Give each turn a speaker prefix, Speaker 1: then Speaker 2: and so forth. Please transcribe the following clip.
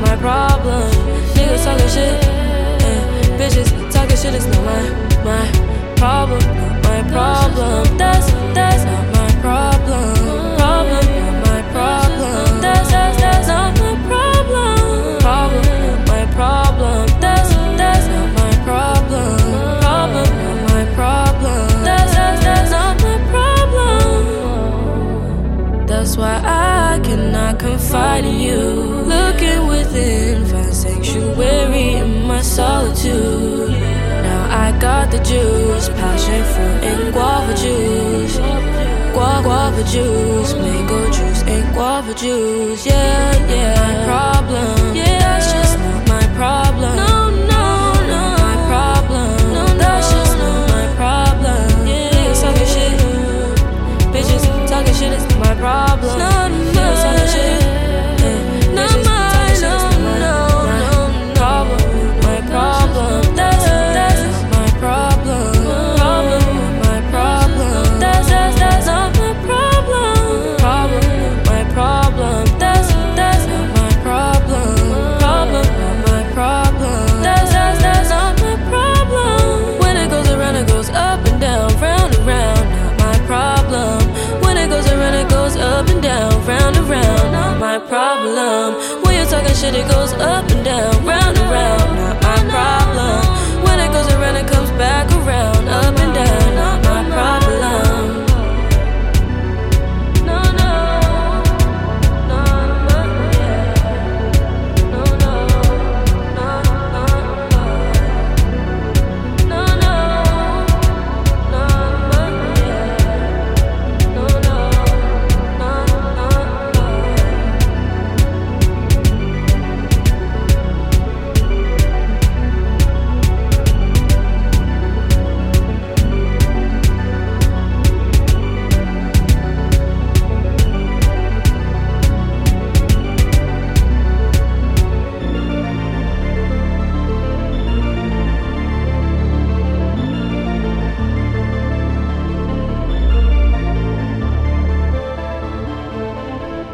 Speaker 1: my problem. Niggas talking shit, and bitches talking shit is not my problem, not my problem. That's not my problem. Problem, not my problem. That's not my problem. Problem, not my problem. That's not my problem. Problem, not my problem. That's not my problem. That's why I cannot confide in you. Looking within, find sanctuary in my solitude. Now I got the juice, passion fruit and guava juice. Guava juice, mango juice and guava juice. Yeah, my problem. Yeah, that's just not my problem. No, not my problem. No, that's just not my problem. Yeah, niggas talking shit, bitches talking shit is not my problem. Niggas talking shit, bitches talking shit is not my problem. My problem. That's not my problem. Problem, my problem. That's not my problem. Problem, my problem. That's not my problem. Problem, not my problem. That's not my problem. When it goes around, it goes up and down, round and round. Not my problem. When it goes around, it goes up and down, round and round. Not my problem. When you're talking shit, it goes up and down, round and round.